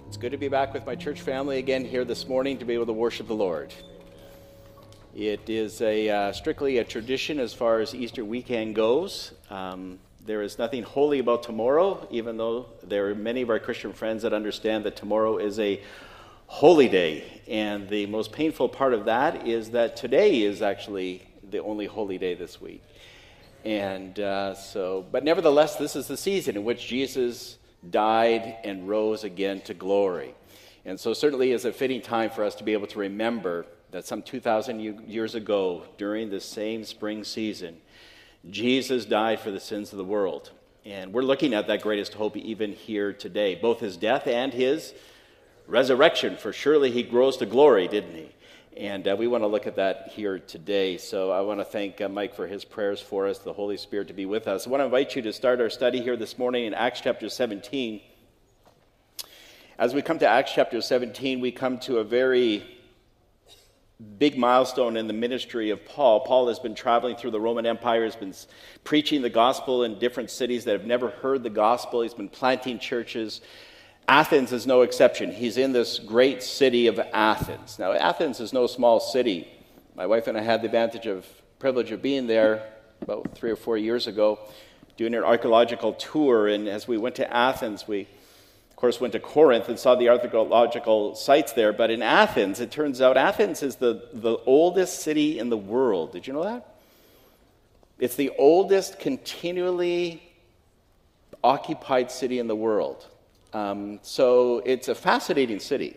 It's good to be back with my church family again here this morning to be able to worship the Lord. It is strictly a tradition as far as Easter weekend goes. There is nothing holy about tomorrow, even though there are many of our Christian friends that understand that tomorrow is a holy day. And the most painful part of that is that today is actually the only holy day this week. And but nevertheless, this is the season in which Jesus died and rose again to glory. And so certainly is a fitting time for us to be able to remember that some 2,000 years ago, during the same spring season, Jesus died for the sins of the world. And we're looking at that greatest hope even here today, both his death and his resurrection, for surely he rose to glory, didn't he? And we want to look at that here today. So I want to thank Mike for his prayers for us, the Holy Spirit to be with us. I want to invite you to start our study here this morning in Acts chapter 17. As we come to Acts chapter 17, we come to a very big milestone in the ministry of Paul. Paul has been traveling through the Roman Empire, has been preaching the gospel in different cities that have never heard the gospel. He's been planting churches. Athens is no exception. He's in this great city of Athens. Now, Athens is no small city. My wife and I had the privilege of being there about 3 or 4 years ago, doing an archaeological tour. And as we went to Athens, we, of course, went to Corinth and saw the archaeological sites there. But in Athens, it turns out Athens is the oldest city in the world. Did you know that? It's the oldest continually occupied city in the world. So it's a fascinating city.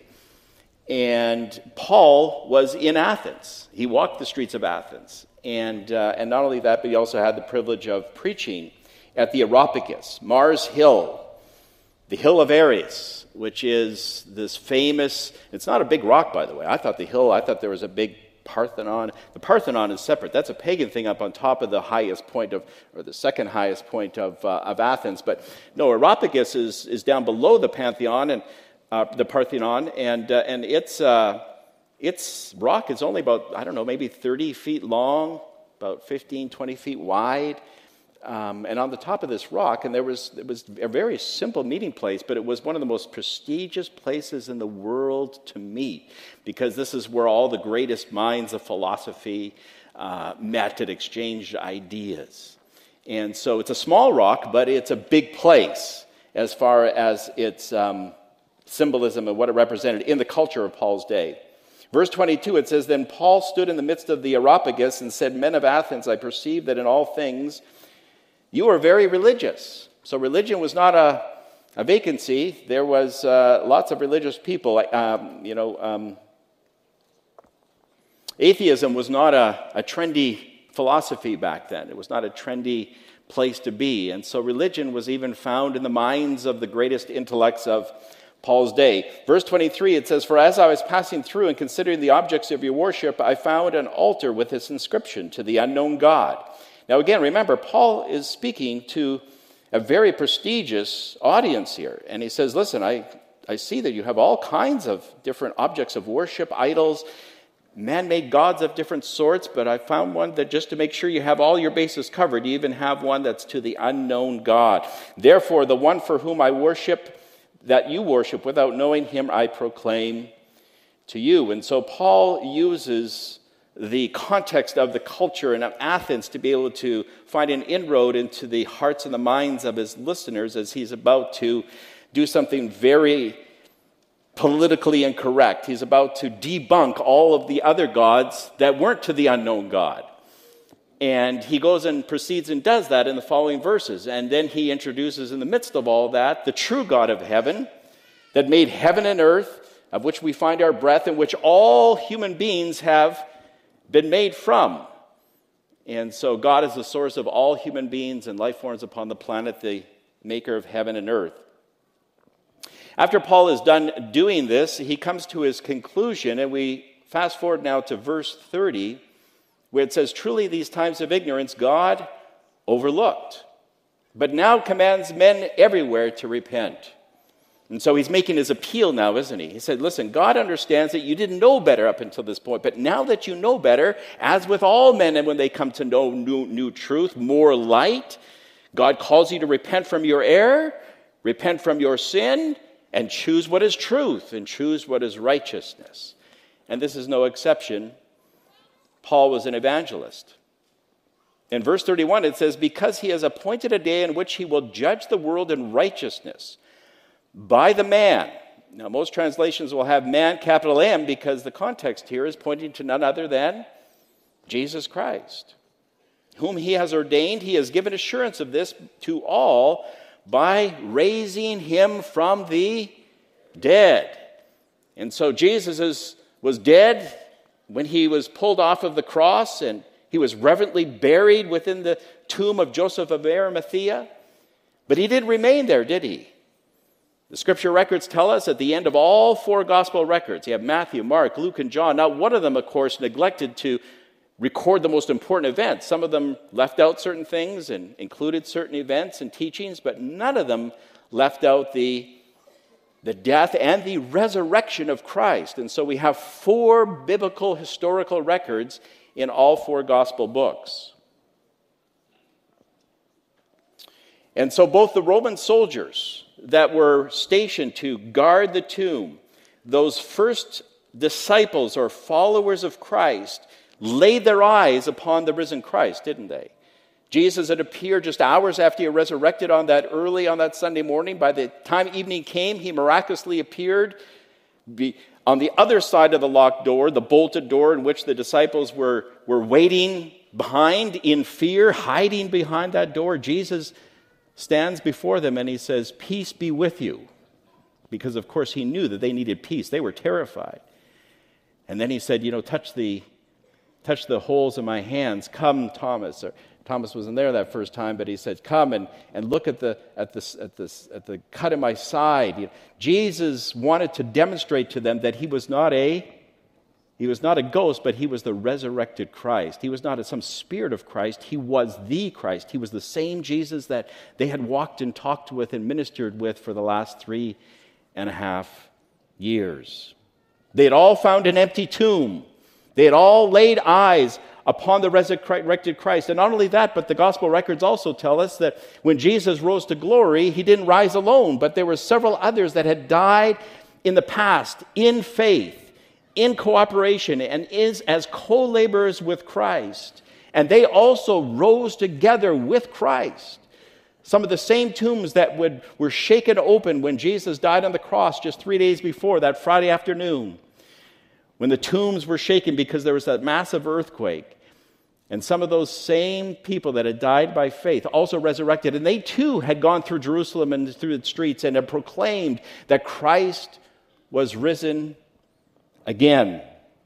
And Paul was in Athens. He walked the streets of Athens. And not only that, but he also had the privilege of preaching at the Areopagus, Mars Hill, the Hill of Ares, which is this famous, it's not a big rock, by the way. I thought there was a big Parthenon. The Parthenon is separate. That's a pagan thing up on top of the highest point or the second highest point of Athens. But no, Areopagus is down below the Pantheon and the Parthenon, and its rock is only about, maybe 30 feet long, about 15, 20 feet wide. And on the top of this rock, and it was a very simple meeting place, but it was one of the most prestigious places in the world to meet, because this is where all the greatest minds of philosophy met and exchanged ideas. And so it's a small rock, but it's a big place as far as its symbolism and what it represented in the culture of Paul's day. Verse 22, it says, "Then Paul stood in the midst of the Areopagus and said, 'Men of Athens, I perceive that in all things you are very religious.'" So religion was not a vacancy. There was lots of religious people. Atheism was not a trendy philosophy back then. It was not a trendy place to be. And so religion was even found in the minds of the greatest intellects of Paul's day. Verse 23, it says, "For as I was passing through and considering the objects of your worship, I found an altar with this inscription, 'To the unknown God.'" Now again, remember, Paul is speaking to a very prestigious audience here. And he says, "Listen, I see that you have all kinds of different objects of worship, idols, man-made gods of different sorts, but I found one that just to make sure you have all your bases covered, you even have one that's to the unknown God. Therefore, the one for whom I worship, that you worship without knowing him, I proclaim to you." And so Paul uses the context of the culture and of Athens to be able to find an inroad into the hearts and the minds of his listeners as he's about to do something very politically incorrect. He's about to debunk all of the other gods that weren't to the unknown God. And he goes and proceeds and does that in the following verses. And then he introduces in the midst of all that the true God of heaven that made heaven and earth, of which we find our breath, in which all human beings have been made from. And so God is the source of all human beings and life forms upon the planet, the maker of heaven and earth. After Paul is done doing this, he comes to his conclusion, and we fast forward now to verse 30, where it says, "Truly these times of ignorance God overlooked, but now commands men everywhere to repent." And so he's making his appeal now, isn't he? He said, listen, God understands that you didn't know better up until this point, but now that you know better, as with all men, and when they come to know new truth, more light, God calls you to repent from your error, repent from your sin, and choose what is truth and choose what is righteousness. And this is no exception. Paul was an evangelist. In verse 31, it says, because he has appointed a day in which he will judge the world in righteousness by the man. Now, most translations will have man, capital M, because the context here is pointing to none other than Jesus Christ, whom he has ordained. He has given assurance of this to all by raising him from the dead. And so Jesus was dead when he was pulled off of the cross, and he was reverently buried within the tomb of Joseph of Arimathea. But he didn't remain there, did he? The scripture records tell us at the end of all four gospel records, you have Matthew, Mark, Luke, and John. Now, one of them, of course, neglected to record the most important events. Some of them left out certain things and included certain events and teachings, but none of them left out the death and the resurrection of Christ. And so we have four biblical historical records in all four gospel books. And so both the Roman soldiers that were stationed to guard the tomb, those first disciples or followers of Christ, laid their eyes upon the risen Christ, didn't they? Jesus had appeared just hours after he resurrected on that Sunday morning. By the time evening came, he miraculously appeared on the other side of the locked door, the bolted door in which the disciples were waiting behind in fear, hiding behind that door. Jesus stands before them and he says, "Peace be with you." Because, of course, he knew that they needed peace. They were terrified. And then he said, touch the holes in my hands. Come, Thomas. Thomas wasn't there that first time, but he said, "Come and look at the cut in my side." Jesus wanted to demonstrate to them that he was not a ghost, but he was the resurrected Christ. He was not some spirit of Christ. He was the Christ. He was the same Jesus that they had walked and talked with and ministered with for the last 3.5 years. They had all found an empty tomb. They had all laid eyes upon the resurrected Christ. And not only that, but the gospel records also tell us that when Jesus rose to glory, he didn't rise alone, but there were several others that had died in the past in faith, in cooperation, and as co-laborers with Christ. And they also rose together with Christ. Some of the same tombs that were shaken open when Jesus died on the cross just 3 days before, that Friday afternoon, when the tombs were shaken because there was that massive earthquake. And some of those same people that had died by faith also resurrected. And they too had gone through Jerusalem and through the streets and had proclaimed that Christ was risen again.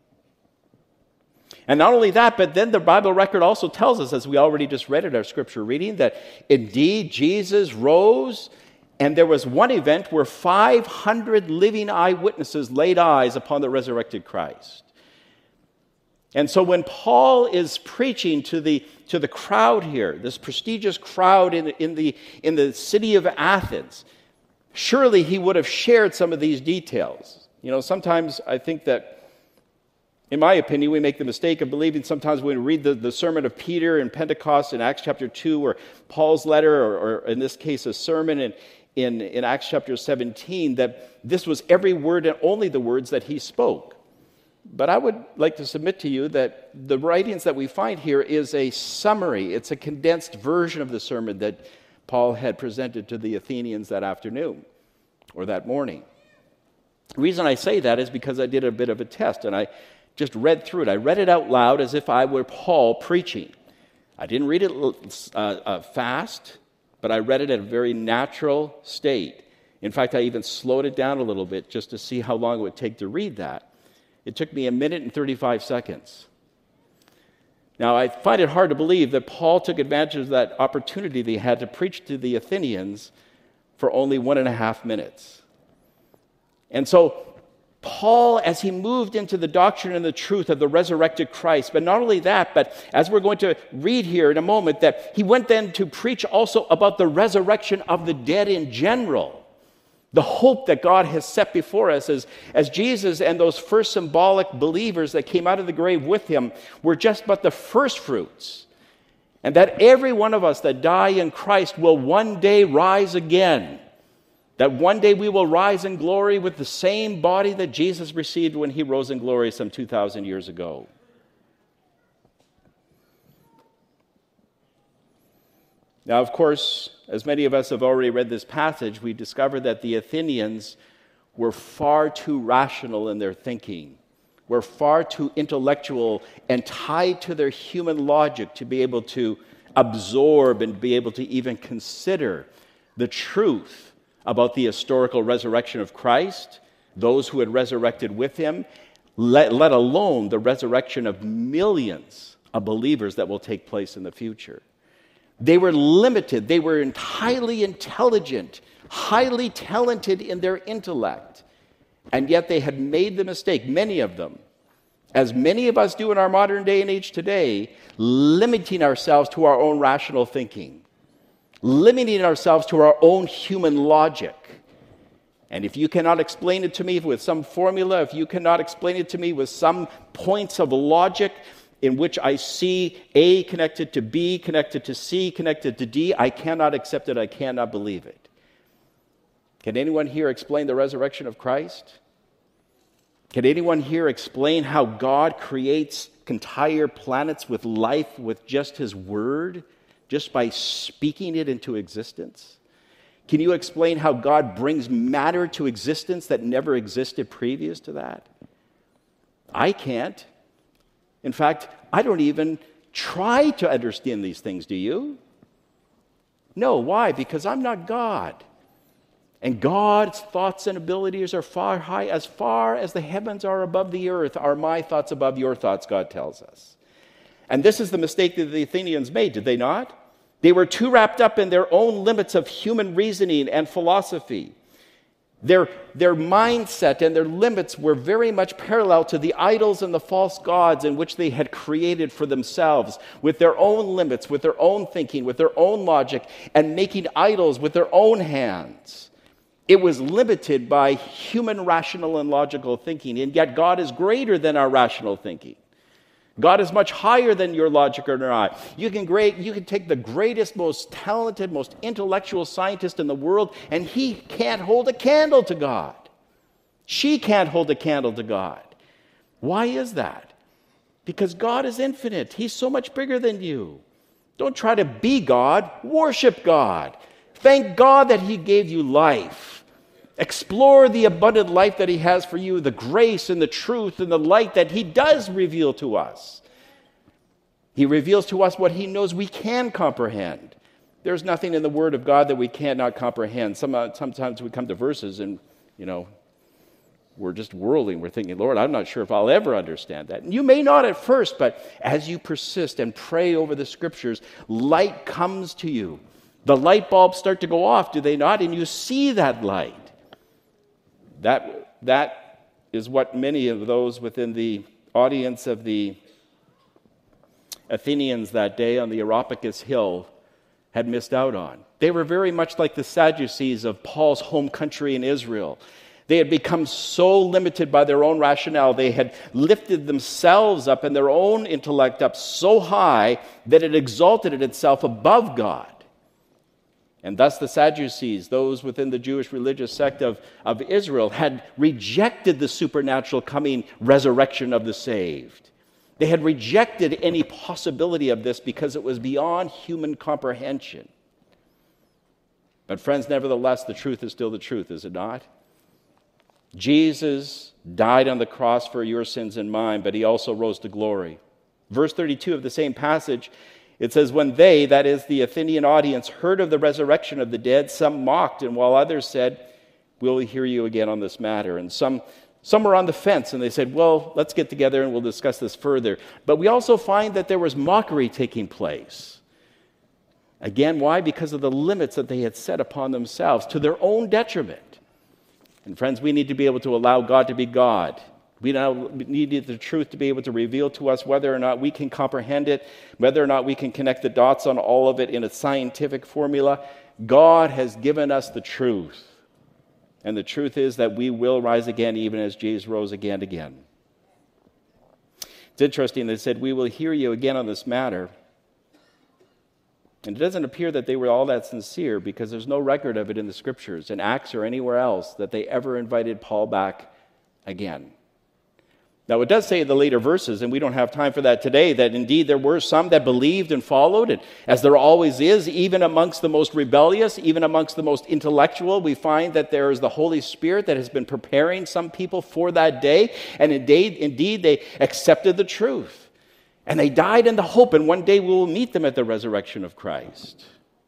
And not only that, but then the Bible record also tells us, as we already just read in our scripture reading, that indeed Jesus rose. And there was one event where 500 living eyewitnesses laid eyes upon the resurrected Christ. And so when Paul is preaching to the crowd here, this prestigious crowd in the city of Athens, surely he would have shared some of these details. Sometimes I think that, in my opinion, we make the mistake of believing sometimes when we read the sermon of Peter in Pentecost in Acts chapter 2, or Paul's letter, or in this case a sermon in Acts chapter 17, that this was every word and only the words that he spoke. But I would like to submit to you that the writings that we find here is a summary. It's a condensed version of the sermon that Paul had presented to the Athenians that afternoon or that morning. The reason I say that is because I did a bit of a test and I just read through it. I read it out loud as if I were Paul preaching. I didn't read it fast, but I read it at a very natural state. In fact, I even slowed it down a little bit just to see how long it would take to read that. It took me 1 minute and 35 seconds. Now, I find it hard to believe that Paul took advantage of that opportunity that he had to preach to the Athenians for only 1.5 minutes. And so, Paul, as he moved into the doctrine and the truth of the resurrected Christ, but not only that, but as we're going to read here in a moment, that he went then to preach also about the resurrection of the dead in general. The hope that God has set before us as Jesus and those first symbolic believers that came out of the grave with him were just but the first fruits. And that every one of us that die in Christ will one day rise again. that one day we will rise in glory with the same body that Jesus received when he rose in glory some 2,000 years ago. Now, of course, as many of us have already read this passage, we discover that the Athenians were far too rational in their thinking, were far too intellectual and tied to their human logic to be able to absorb and be able to even consider the truth about the historical resurrection of Christ, those who had resurrected with him, let alone the resurrection of millions of believers that will take place in the future. They were limited. They were highly intelligent, highly talented in their intellect. And yet they had made the mistake, many of them, as many of us do in our modern day and age today, limiting ourselves to our own rational thinking, limiting ourselves to our own human logic. And if you cannot explain it to me with some formula, if you cannot explain it to me with some points of logic in which I see A connected to B, connected to C, connected to D, I cannot accept it, I cannot believe it. Can anyone here explain the resurrection of Christ? Can anyone here explain how God creates entire planets with life with just his word, just by speaking it into existence? Can you explain how God brings matter to existence that never existed previous to that? I can't. In fact, I don't even try to understand these things, do you? No, why? Because I'm not God. And God's thoughts and abilities are far as the heavens are above the earth, are my thoughts above your thoughts, God tells us. And this is the mistake that the Athenians made, did they not? They were too wrapped up in their own limits of human reasoning and philosophy. Their mindset and their limits were very much parallel to the idols and the false gods in which they had created for themselves, with their own limits, with their own thinking, with their own logic, and making idols with their own hands. It was limited by human rational and logical thinking, and yet God is greater than our rational thinking. God is much higher than your logic or I. You can take the greatest, most talented, most intellectual scientist in the world, and he can't hold a candle to God. She can't hold a candle to God. Why is that? Because God is infinite. He's so much bigger than you. Don't try to be God. Worship God. Thank God that he gave you life. Explore the abundant life that he has for you, the grace and the truth and the light that he does reveal to us. He reveals to us what he knows we can comprehend. There's nothing in the Word of God that we cannot comprehend. Sometimes we come to verses and, we're just whirling. We're thinking, Lord, I'm not sure if I'll ever understand that. And you may not at first, but as you persist and pray over the Scriptures, light comes to you. The light bulbs start to go off, do they not? And you see that light. That is what many of those within the audience of the Athenians that day on the Areopagus Hill had missed out on. They were very much like the Sadducees of Paul's home country in Israel. They had become so limited by their own rationale. They had lifted themselves up and their own intellect up so high that it exalted itself above God. And thus the Sadducees, those within the Jewish religious sect of Israel, had rejected the supernatural coming resurrection of the saved. They had rejected any possibility of this because it was beyond human comprehension. But friends, nevertheless, the truth is still the truth, is it not? Jesus died on the cross for your sins and mine, but he also rose to glory. Verse 32 of the same passage, it says, when they, that is the Athenian audience, heard of the resurrection of the dead, some mocked, and while others said, we'll hear you again on this matter. And some were on the fence, and they said, well, let's get together and we'll discuss this further. But we also find that there was mockery taking place. Again, why? Because of the limits that they had set upon themselves to their own detriment. And friends, we need to be able to allow God to be God. We now need the truth to be able to reveal to us whether or not we can comprehend it, whether or not we can connect the dots on all of it in a scientific formula. God has given us the truth. And the truth is that we will rise again even as Jesus rose again and again. It's interesting, they said, we will hear you again on this matter. And it doesn't appear that they were all that sincere because there's no record of it in the Scriptures, in Acts or anywhere else, that they ever invited Paul back again. Now, it does say in the later verses, and we don't have time for that today, that indeed there were some that believed and followed, and as there always is, even amongst the most rebellious, even amongst the most intellectual, we find that there is the Holy Spirit that has been preparing some people for that day, and indeed they accepted the truth. And they died in the hope, and one day we will meet them at the resurrection of Christ.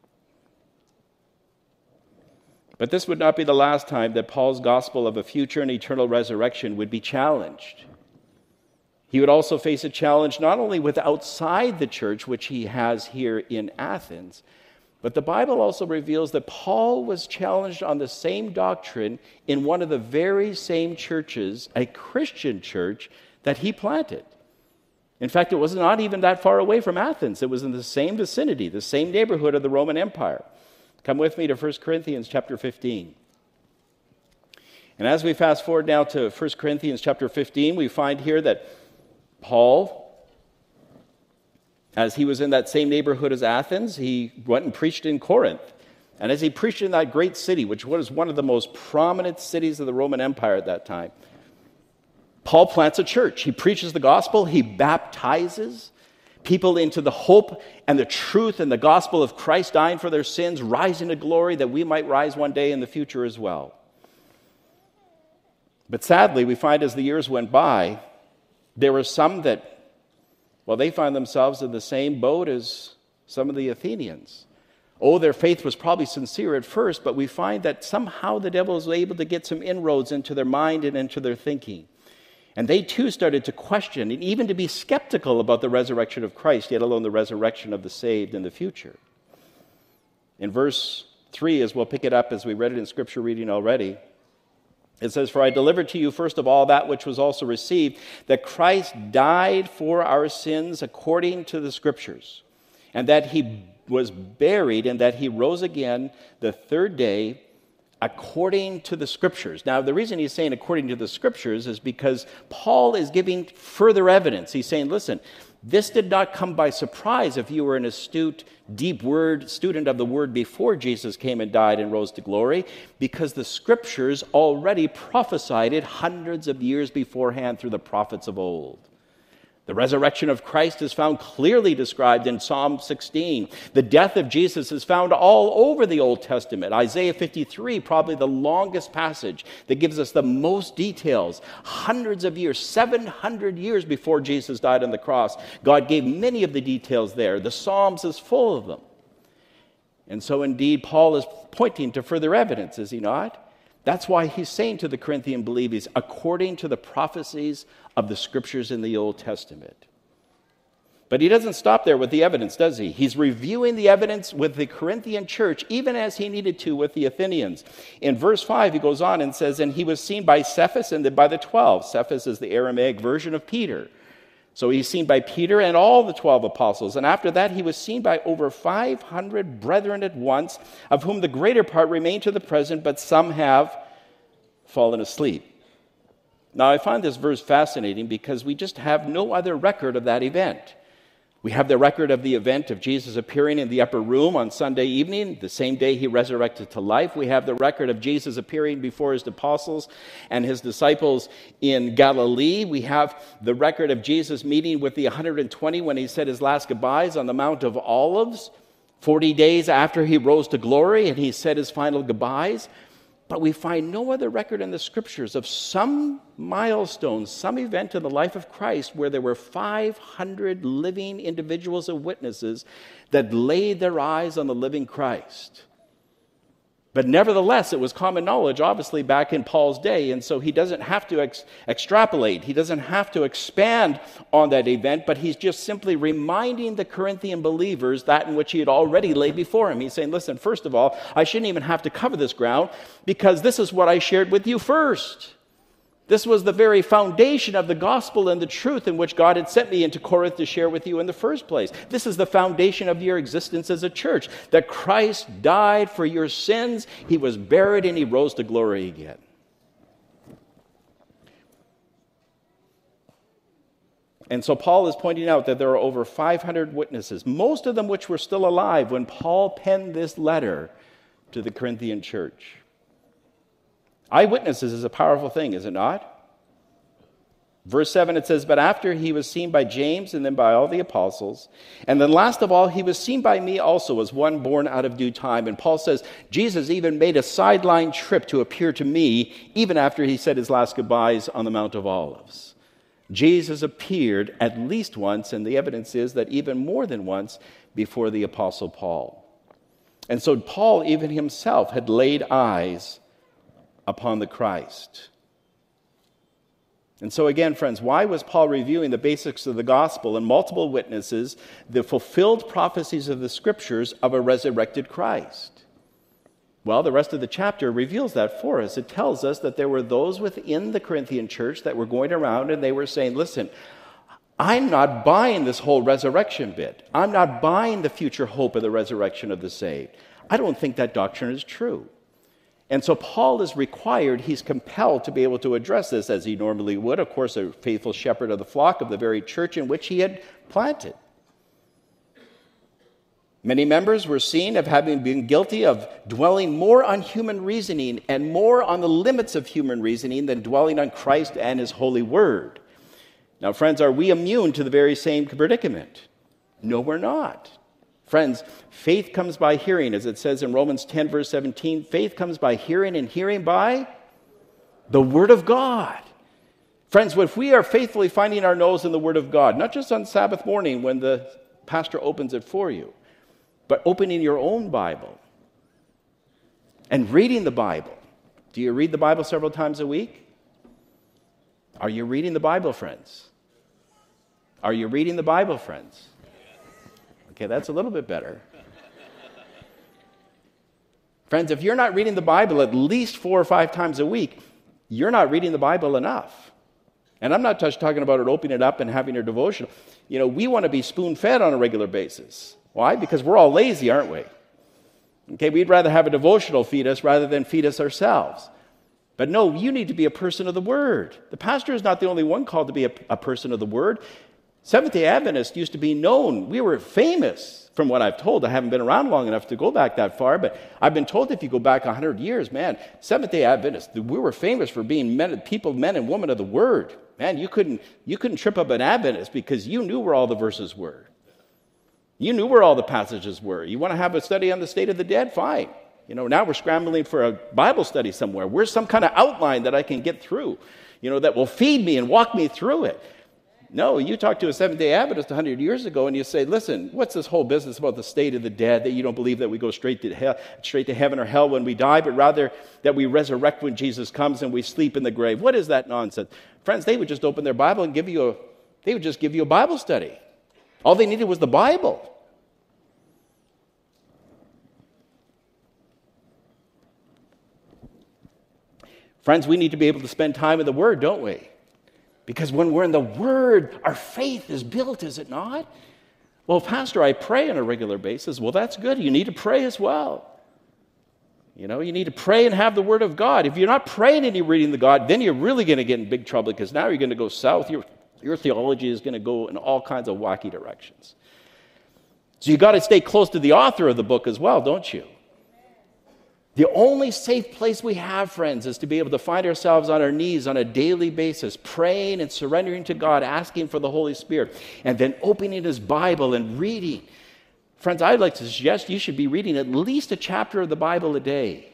But this would not be the last time that Paul's gospel of a future and eternal resurrection would be challenged. He would also face a challenge not only with outside the church, which he has here in Athens, but the Bible also reveals that Paul was challenged on the same doctrine in one of the very same churches, a Christian church, that he planted. In fact, it was not even that far away from Athens. It was in the same vicinity, the same neighborhood of the Roman Empire. Come with me to 1 Corinthians chapter 15. And as we fast forward now to 1 Corinthians chapter 15, we find here that Paul, as he was in that same neighborhood as Athens, he went and preached in Corinth. And as he preached in that great city, which was one of the most prominent cities of the Roman Empire at that time, Paul plants a church. He preaches the gospel. He baptizes people into the hope and the truth and the gospel of Christ dying for their sins, rising to glory, that we might rise one day in the future as well. But sadly, we find as the years went by, there were some that, well, they find themselves in the same boat as some of the Athenians. Oh, their faith was probably sincere at first, but we find that somehow the devil was able to get some inroads into their mind and into their thinking. And they too started to question and even to be skeptical about the resurrection of Christ, yet alone the resurrection of the saved in the future. In verse 3, as we'll pick it up as we read it in Scripture reading already, it says, "For I delivered to you first of all that which was also received, that Christ died for our sins according to the Scriptures, and that he was buried, and that he rose again the third day according to the Scriptures." Now, the reason he's saying according to the Scriptures is because Paul is giving further evidence. He's saying, listen, this did not come by surprise if you were an astute, deep student of the Word before Jesus came and died and rose to glory, because the Scriptures already prophesied it hundreds of years beforehand through the prophets of old. The resurrection of Christ is found clearly described in Psalm 16. The death of Jesus is found all over the Old Testament. Isaiah 53, probably the longest passage that gives us the most details. Hundreds of years, 700 years before Jesus died on the cross, God gave many of the details there. The Psalms is full of them. And so indeed, Paul is pointing to further evidence, is he not? That's why he's saying to the Corinthian believers, according to the prophecies of the Scriptures in the Old Testament. But he doesn't stop there with the evidence, does he? He's reviewing the evidence with the Corinthian church, even as he needed to with the Athenians. In verse 5, he goes on and says, "And he was seen by Cephas and by the 12. Cephas is the Aramaic version of Peter. So he's seen by Peter and all the 12 apostles. And after that, he was seen by over 500 brethren at once, of whom the greater part remain to the present, but some have fallen asleep." Now, I find this verse fascinating because we just have no other record of that event. We have the record of the event of Jesus appearing in the upper room on Sunday evening, the same day he resurrected to life. We have the record of Jesus appearing before his apostles and his disciples in Galilee. We have the record of Jesus meeting with the 120 when he said his last goodbyes on the Mount of Olives, 40 days after he rose to glory and he said his final goodbyes. But we find no other record in the Scriptures of some milestone, some event in the life of Christ where there were 500 living individuals and witnesses that laid their eyes on the living Christ. But nevertheless, it was common knowledge, obviously, back in Paul's day, and so he doesn't have to extrapolate. He doesn't have to expand on that event, but he's just simply reminding the Corinthian believers that in which he had already laid before him. He's saying, listen, first of all, I shouldn't even have to cover this ground because this is what I shared with you first. This was the very foundation of the gospel and the truth in which God had sent me into Corinth to share with you in the first place. This is the foundation of your existence as a church, that Christ died for your sins, he was buried, and he rose to glory again. And so Paul is pointing out that there are over 500 witnesses, most of them which were still alive when Paul penned this letter to the Corinthian church. Eyewitnesses is a powerful thing, is it not? Verse 7, it says, "But after he was seen by James and then by all the apostles, and then last of all, he was seen by me also as one born out of due time." And Paul says, Jesus even made a sideline trip to appear to me, even after he said his last goodbyes on the Mount of Olives. Jesus appeared at least once, and the evidence is that even more than once, before the Apostle Paul. And so Paul even himself had laid eyes upon the Christ. And so again, friends, why was Paul reviewing the basics of the gospel and multiple witnesses, the fulfilled prophecies of the scriptures of a resurrected Christ? Well, the rest of the chapter reveals that for us. It tells us that there were those within the Corinthian church that were going around and they were saying, listen, I'm not buying this whole resurrection bit. I'm not buying the future hope of the resurrection of the saved. I don't think that doctrine is true. And so Paul is required, he's compelled to be able to address this as he normally would, of course, a faithful shepherd of the flock of the very church in which he had planted. Many members were seen of having been guilty of dwelling more on human reasoning and more on the limits of human reasoning than dwelling on Christ and his holy word. Now, friends, are we immune to the very same predicament? No, we're not. Friends, faith comes by hearing, as it says in Romans 10, verse 17. Faith comes by hearing, and hearing by the Word of God. Friends, if we are faithfully finding our nose in the Word of God, not just on Sabbath morning when the pastor opens it for you, but opening your own Bible and reading the Bible. Do you read the Bible several times a week? Are you reading the Bible, friends? Are you reading the Bible, friends? Okay, that's a little bit better. Friends, if you're not reading the Bible at least 4 or 5 times a week, you're not reading the Bible enough. And I'm not just talking about it, opening it up and having your devotional. You know, we want to be spoon-fed on a regular basis. Why? Because we're all lazy, aren't we? Okay, we'd rather have a devotional feed us rather than feed us ourselves. But no, you need to be a person of the Word. The pastor is not the only one called to be a person of the Word. Seventh-day Adventists used to be known. We were famous, from what I've told. I haven't been around long enough to go back that far, but I've been told if you go back 100 years, man, Seventh-day Adventists, we were famous for being men and women of the Word. Man, you couldn't trip up an Adventist because you knew where all the verses were. You knew where all the passages were. You want to have a study on the state of the dead? Fine. You know, now we're scrambling for a Bible study somewhere. Where's some kind of outline that I can get through, that will feed me and walk me through it? No, you talk to a Seventh-day Adventist 100 years ago and you say, listen, what's this whole business about the state of the dead, that you don't believe that we go straight to heaven or hell when we die, but rather that we resurrect when Jesus comes and we sleep in the grave? What is that nonsense? Friends, they would just open their Bible and they would just give you a Bible study. All they needed was the Bible. Friends, we need to be able to spend time in the Word, don't we? Because when we're in the Word, our faith is built, is it not? Well, Pastor, I pray on a regular basis. Well, that's good. You need to pray as well. You need to pray and have the Word of God. If you're not praying and you're reading the God, then you're really going to get in big trouble, because now you're going to go south. Your theology is going to go in all kinds of wacky directions. So you got to stay close to the author of the book as well, don't you? The only safe place we have, friends, is to be able to find ourselves on our knees on a daily basis, praying and surrendering to God, asking for the Holy Spirit, and then opening His Bible and reading. Friends, I'd like to suggest you should be reading at least a chapter of the Bible a day.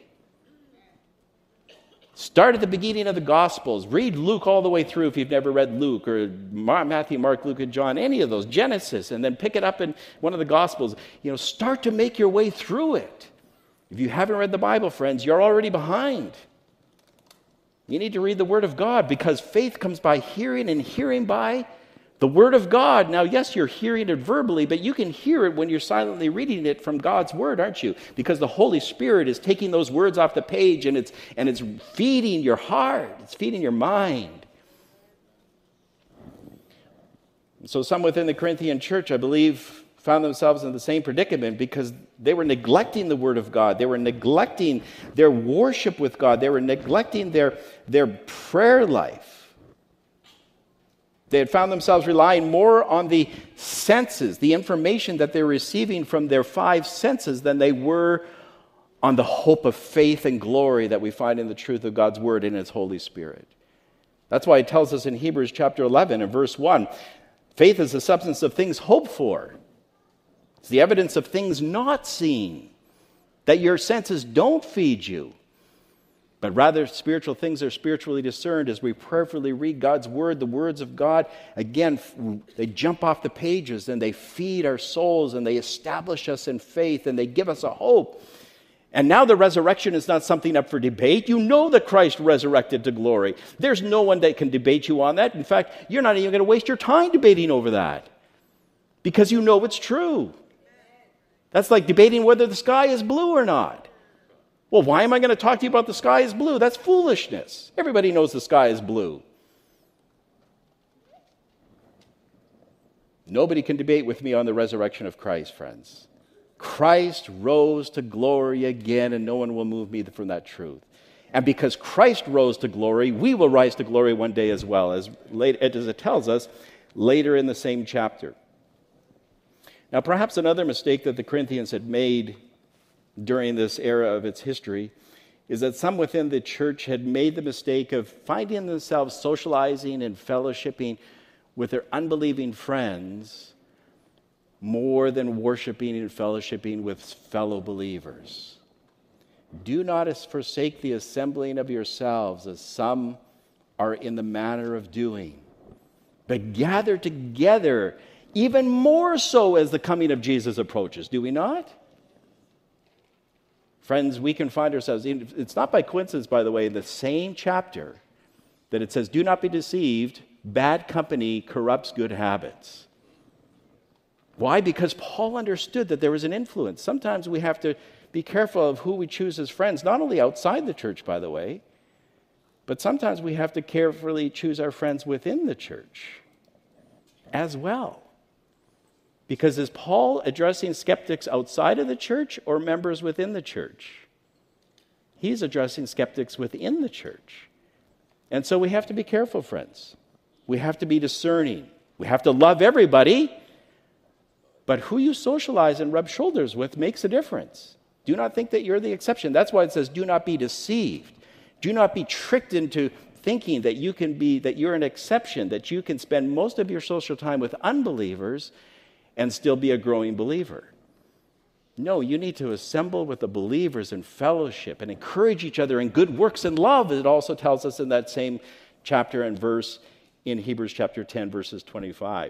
Start at the beginning of the Gospels. Read Luke all the way through if you've never read Luke, or Matthew, Mark, Luke, and John, any of those, Genesis, and then pick it up in one of the Gospels. Start to make your way through it. If you haven't read the Bible, friends, you're already behind. You need to read the Word of God, because faith comes by hearing, and hearing by the Word of God. Now, yes, you're hearing it verbally, but you can hear it when you're silently reading it from God's Word, aren't you? Because the Holy Spirit is taking those words off the page, and it's feeding your heart. It's feeding your mind. So some within the Corinthian church, I believe, found themselves in the same predicament, because they were neglecting the Word of God. They were neglecting their worship with God. They were neglecting their prayer life. They had found themselves relying more on the senses, the information that they're receiving from their five senses, than they were on the hope of faith and glory that we find in the truth of God's Word and His Holy Spirit. That's why it tells us in Hebrews chapter 11 and verse 1, faith is the substance of things hoped for. It's the evidence of things not seen, that your senses don't feed you. But rather, spiritual things are spiritually discerned as we prayerfully read God's Word, the words of God. Again, they jump off the pages and they feed our souls and they establish us in faith and they give us a hope. And now the resurrection is not something up for debate. You know that Christ resurrected to glory. There's no one that can debate you on that. In fact, you're not even going to waste your time debating over that because you know it's true. That's like debating whether the sky is blue or not. Well, why am I going to talk to you about the sky is blue? That's foolishness. Everybody knows the sky is blue. Nobody can debate with me on the resurrection of Christ, friends. Christ rose to glory again, and no one will move me from that truth. And because Christ rose to glory, we will rise to glory one day as well, as it tells us later in the same chapter. Now, perhaps another mistake that the Corinthians had made during this era of its history is that some within the church had made the mistake of finding themselves socializing and fellowshipping with their unbelieving friends more than worshiping and fellowshipping with fellow believers. Do not forsake the assembling of yourselves, as some are in the manner of doing, but gather together, even more so as the coming of Jesus approaches. Do we not? Friends, we can find ourselves, it's not by coincidence, by the way, in the same chapter that it says, do not be deceived, bad company corrupts good habits. Why? Because Paul understood that there was an influence. Sometimes we have to be careful of who we choose as friends, not only outside the church, by the way, but sometimes we have to carefully choose our friends within the church as well. Because is Paul addressing skeptics outside of the church or members within the church? He's addressing skeptics within the church. And so we have to be careful, friends. We have to be discerning. We have to love everybody. But who you socialize and rub shoulders with makes a difference. Do not think that you're the exception. That's why it says, do not be deceived. Do not be tricked into thinking that you're an exception, that you can spend most of your social time with unbelievers and still be a growing believer. No, you need to assemble with the believers in fellowship and encourage each other in good works and love, as it also tells us in that same chapter and verse in Hebrews chapter 10, verses 25.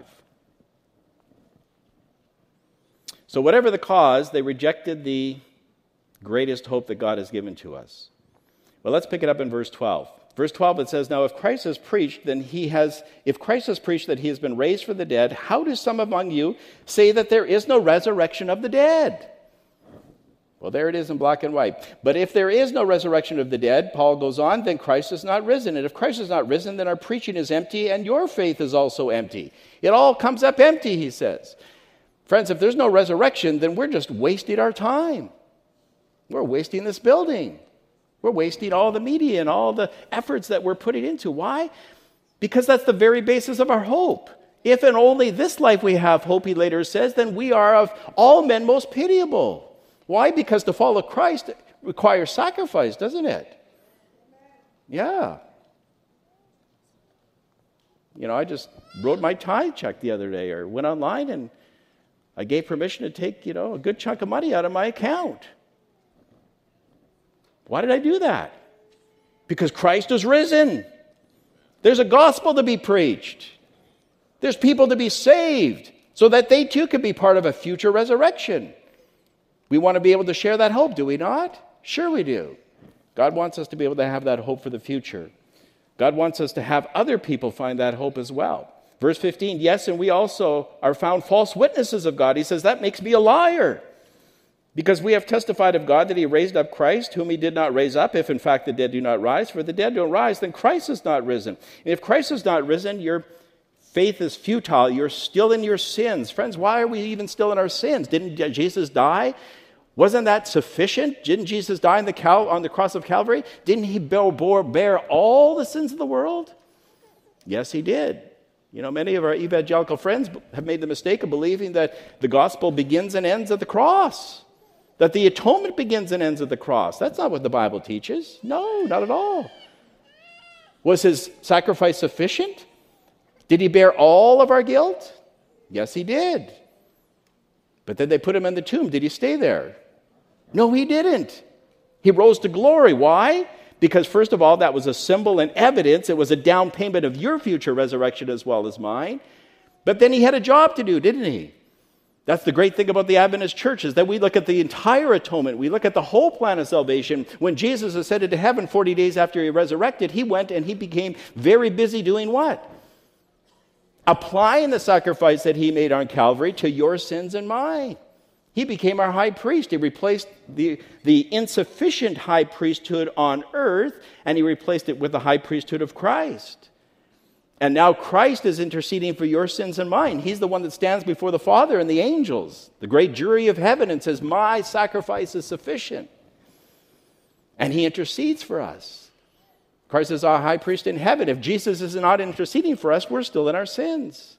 So whatever the cause, they rejected the greatest hope that God has given to us. Well, let's pick it up in verse 12. Verse 12, it says, now if Christ has preached that he has been raised from the dead, how do some among you say that there is no resurrection of the dead? Well, there it is in black and white. But if there is no resurrection of the dead, Paul goes on, then Christ is not risen. And if Christ is not risen, then our preaching is empty and your faith is also empty. It all comes up empty, he says. Friends, if there's no resurrection, then we're just wasting our time. We're wasting this building. We're wasting all the media and all the efforts that we're putting into. Why? Because that's the very basis of our hope. If and only this life we have hope, he later says, then we are of all men most pitiable. Why? Because to follow Christ requires sacrifice, doesn't it? Yeah. I just wrote my tithe check the other day or went online and I gave permission to take, a good chunk of money out of my account. Why did I do that? Because Christ is risen. There's a gospel to be preached. There's people to be saved so that they too can be part of a future resurrection. We want to be able to share that hope, do we not? Sure we do. God wants us to be able to have that hope for the future. God wants us to have other people find that hope as well. Verse 15, yes, and we also are found false witnesses of God. He says, that makes me a liar. Because we have testified of God that he raised up Christ, whom he did not raise up, if in fact the dead do not rise. For if the dead don't rise, then Christ is not risen. And if Christ is not risen, your faith is futile. You're still in your sins. Friends, why are we even still in our sins? Didn't Jesus die? Wasn't that sufficient? Didn't Jesus die on the cross of Calvary? Didn't he bear all the sins of the world? Yes, he did. You know, many of our evangelical friends have made the mistake of believing that the gospel begins and ends at the cross, that the atonement begins and ends at the cross. That's not what the Bible teaches. No, not at all. Was his sacrifice sufficient? Did he bear all of our guilt? Yes, he did. But then they put him in the tomb. Did he stay there? No, he didn't. He rose to glory. Why? Because first of all, that was a symbol and evidence. It was a down payment of your future resurrection as well as mine. But then he had a job to do, didn't he? That's the great thing about the Adventist church, is that we look at the entire atonement. We look at the whole plan of salvation. When Jesus ascended to heaven 40 days after he resurrected, he went and he became very busy doing what? Applying the sacrifice that he made on Calvary to your sins and mine. He became our high priest. He replaced the insufficient high priesthood on earth, and he replaced it with the high priesthood of Christ. And now Christ is interceding for your sins and mine. He's the one that stands before the Father and the angels, the great jury of heaven, and says, my sacrifice is sufficient. And he intercedes for us. Christ is our high priest in heaven. If Jesus is not interceding for us, we're still in our sins.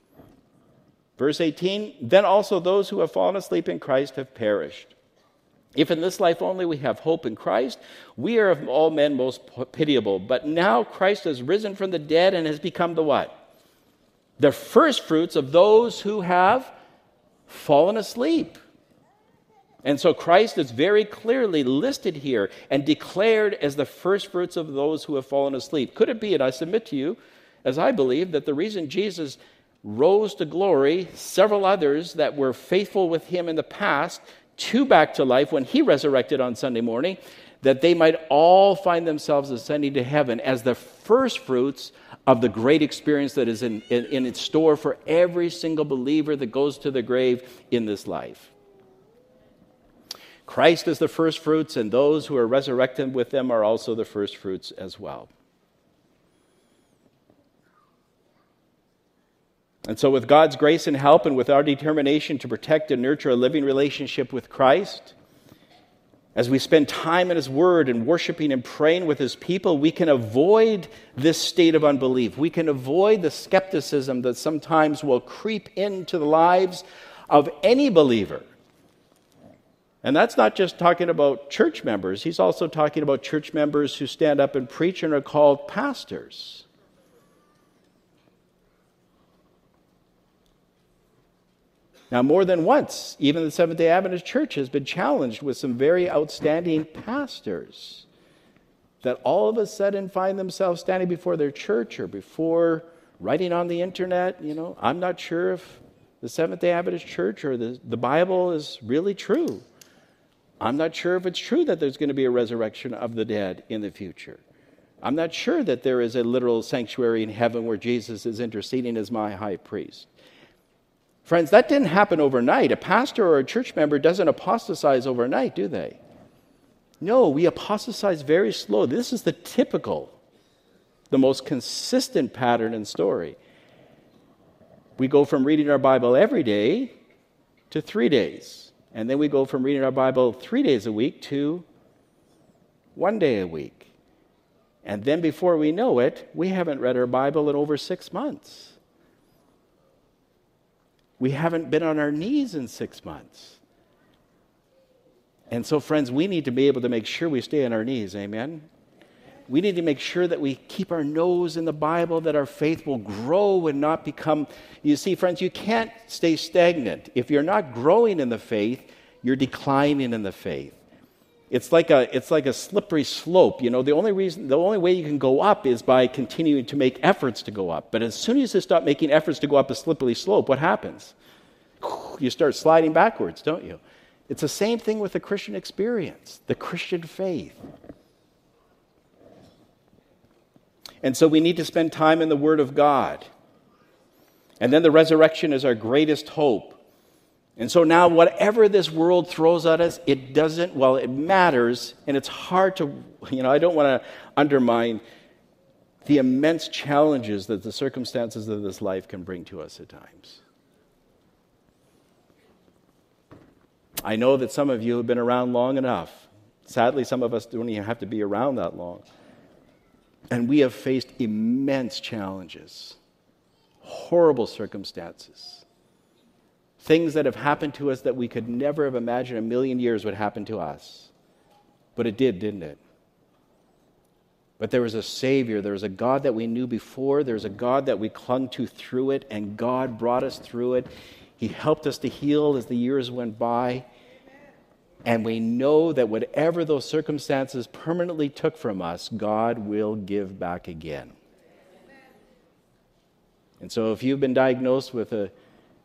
Verse 18, then also those who have fallen asleep in Christ have perished. If in this life only we have hope in Christ, we are of all men most pitiable. But now Christ has risen from the dead and has become the what? The first fruits of those who have fallen asleep. And so Christ is very clearly listed here and declared as the first fruits of those who have fallen asleep. Could it be, and I submit to you, as I believe, that the reason Jesus rose to glory, several others that were faithful with him in the past, two back to life when he resurrected on Sunday morning, that they might all find themselves ascending to heaven as the first fruits of the great experience that is in its store for every single believer that goes to the grave in this life. Christ is the first fruits, and those who are resurrected with them are also the first fruits as well. And so with God's grace and help, and with our determination to protect and nurture a living relationship with Christ, as we spend time in his word and worshiping and praying with his people, we can avoid this state of unbelief. We can avoid the skepticism that sometimes will creep into the lives of any believer. And that's not just talking about church members. He's also talking about church members who stand up and preach and are called pastors. Now, more than once, even the Seventh-day Adventist Church has been challenged with some very outstanding pastors that all of a sudden find themselves standing before their church or before writing on the internet. You know, I'm not sure if the Seventh-day Adventist Church or the Bible is really true. I'm not sure if it's true that there's going to be a resurrection of the dead in the future. I'm not sure that there is a literal sanctuary in heaven where Jesus is interceding as my high priest. Friends, that didn't happen overnight. A pastor or a church member doesn't apostatize overnight, do they? No, we apostatize very slow. This is the typical, the most consistent pattern and story. We go from reading our Bible every day to 3 days. And then we go from reading our Bible 3 days a week to 1 day a week. And then before we know it, we haven't read our Bible in over 6 months. We haven't been on our knees in 6 months. And so, friends, we need to be able to make sure we stay on our knees, amen? We need to make sure that we keep our nose in the Bible, that our faith will grow and not become... You see, friends, you can't stay stagnant. If you're not growing in the faith, you're declining in the faith. It's like a slippery slope. You know, the only way you can go up is by continuing to make efforts to go up. But as soon as you stop making efforts to go up a slippery slope, what happens? You start sliding backwards, don't you? It's the same thing with the Christian experience, the Christian faith. And so we need to spend time in the Word of God. And then the resurrection is our greatest hope. And so now whatever this world throws at us, it matters, and it's hard to, I don't want to undermine the immense challenges that the circumstances of this life can bring to us at times. I know that some of you have been around long enough. Sadly, some of us don't even have to be around that long. And we have faced immense challenges. horrible circumstances. Things that have happened to us that we could never have imagined a million years would happen to us. But it did, didn't it? But there was a Savior. There was a God that we knew before. There was a God that we clung to through it, and God brought us through it. He helped us to heal as the years went by. And we know that whatever those circumstances permanently took from us, God will give back again. And so if you've been diagnosed with a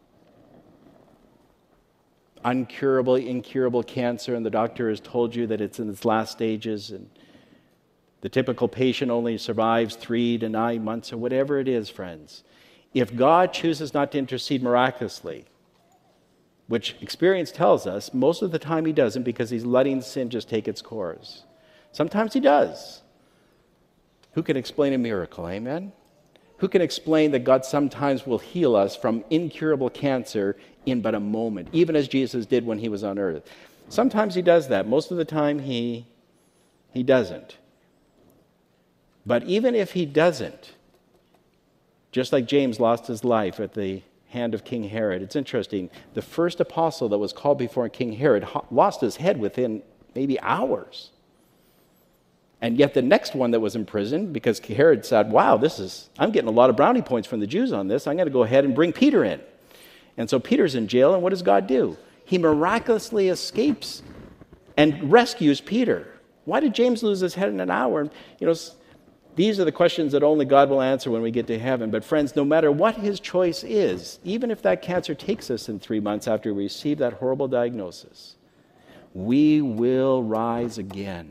incurable cancer, and the doctor has told you that it's in its last stages, and the typical patient only survives 3 to 9 months, or whatever it is, friends, if God chooses not to intercede miraculously, which experience tells us most of the time he doesn't, because he's letting sin just take its course. Sometimes he does. Who can explain a miracle, amen? Who can explain that God sometimes will heal us from incurable cancer in but a moment, even as Jesus did when he was on earth? Sometimes he does that. Most of the time he doesn't. But even if he doesn't, just like James lost his life at the hand of King Herod, it's interesting. The first apostle that was called before King Herod lost his head within maybe hours. And yet the next one that was imprisoned, because Herod said, wow, I'm getting a lot of brownie points from the Jews on this. I'm going to go ahead and bring Peter in. And so Peter's in jail, and what does God do? He miraculously escapes and rescues Peter. Why did James lose his head in an hour? These are the questions that only God will answer when we get to heaven. But friends, no matter what his choice is, even if that cancer takes us in 3 months after we receive that horrible diagnosis, we will rise again.